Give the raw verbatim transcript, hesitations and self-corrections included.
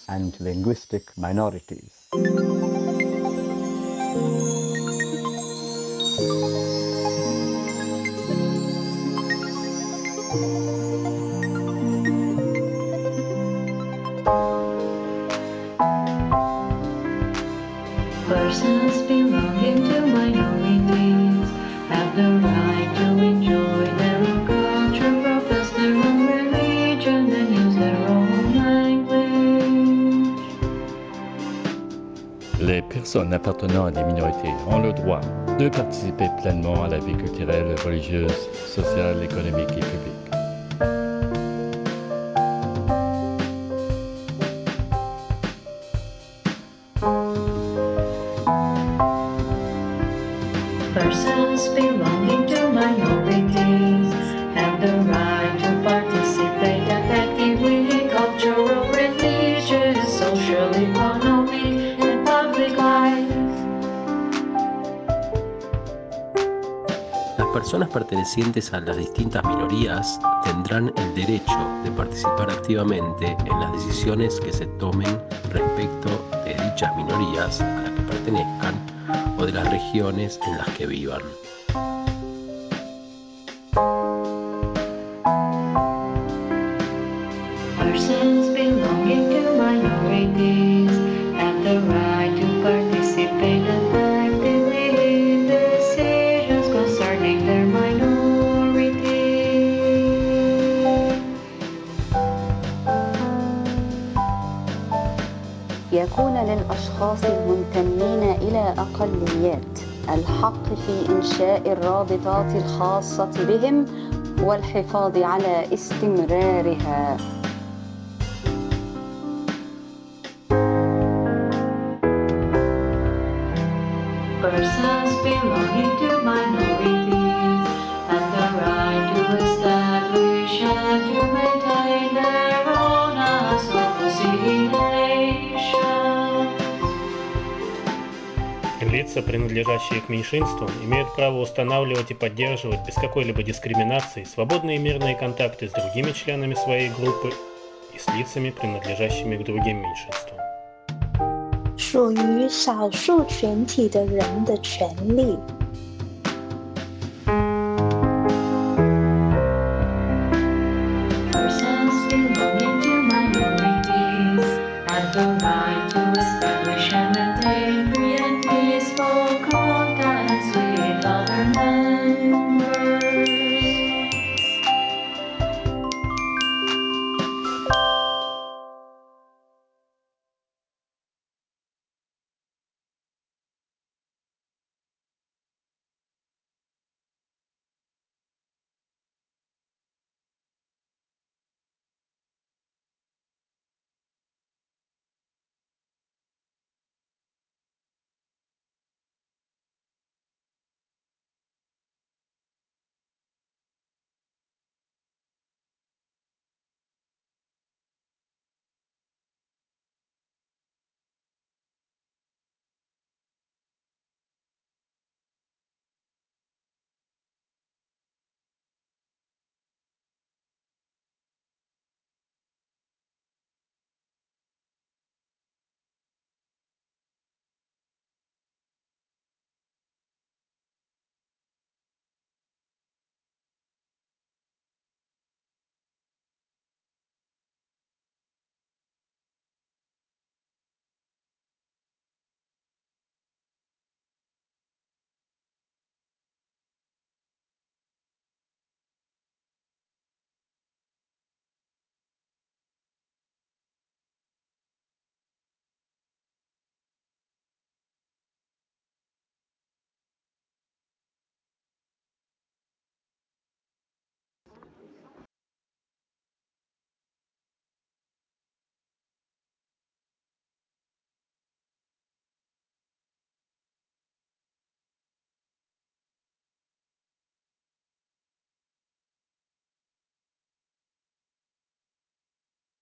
and linguistic minorities. Persons belonging to minorities have the right to enjoy their own culture, profess their own religion, and use their own language. Les personnes appartenant à des minorités ont le droit de participer pleinement à la vie culturelle, religieuse, sociale, économique et publique. Persons belonging to minorities have the right to participate effectively in cultural, religious, social, economic, and public life. Las personas pertenecientes a las distintas minorías tendrán el derecho de participar activamente en las decisiones que se tomen respecto de dichas minorías a las que pertenezcan o de las regiones en las que vivan. Persons belonging to minorities have the right to participate effectively in decisions concerning their minority. يكون للأشخاص المنتمين إلى أقليات الحق في إنشاء الرابطات الخاصة بهم والحفاظ على استمرارها. Persons belonging to minorities have the right to establish and to maintain their own associations. Лица, принадлежащие к меньшинствам, имеют право устанавливать и поддерживать без какой-либо дискриминации свободные и мирные контакты с другими членами своей группы и с лицами, принадлежащими к другим меньшинствам. 属于少数群体的人的权利